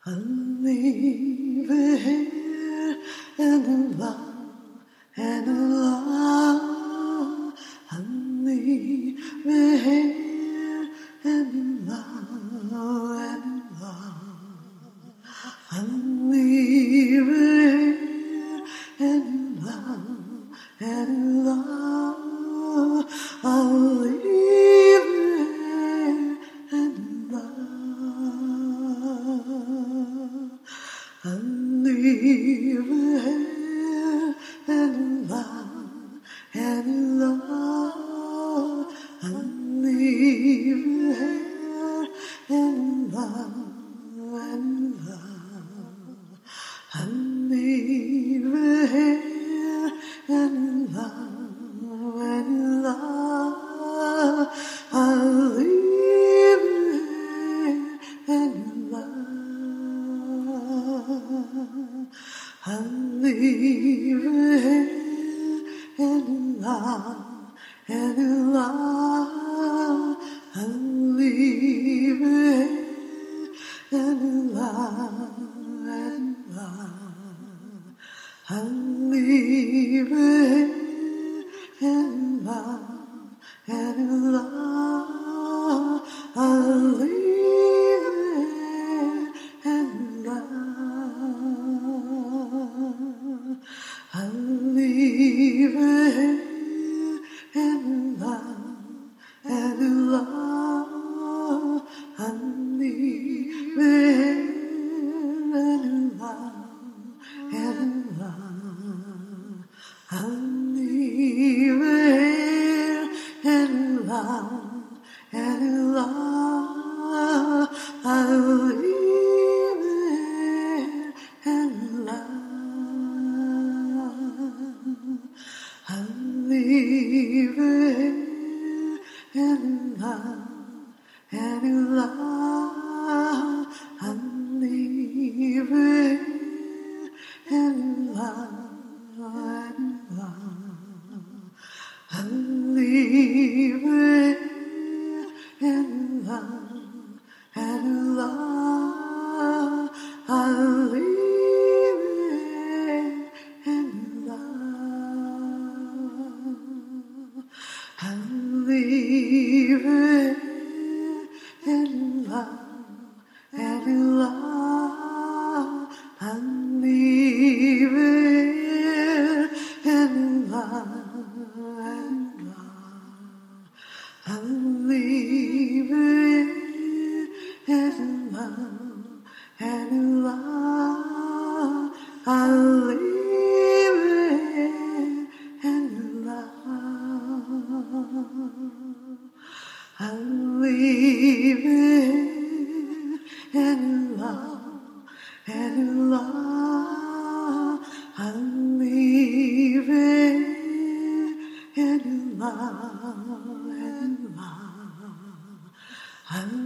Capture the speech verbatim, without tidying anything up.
I'm leaving here and in love and in love. I'm leaving here and in love and in love. I'm leaving here and in love and in love. I'll leave here and in love. I'm leaving here and in love and in love. I'm leaving here and in love and in love. I'm leaving here and in love and in love. I'll leave here and in love. I'm leaving here and in love and in love. I'm leaving here and in love and in love. I'm leaving here and in love and in love. I'll leave here and in love. I'll leave here and in love and in love. I'm leaving here and in love and in love. I'm leaving here and in love and in love. I'll leave here and in love. I'm leaving here and in love and in love. I'm leaving and in love and in love. I'm leaving and in love and in love. I'll leave and in love. I'm leaving and in love and in love. I'm leaving and in love and in love. I'm leaving and in love and in love. I'll leave and in love. I'm leaving and in love and in love. I'm leaving and in love and in love. I'm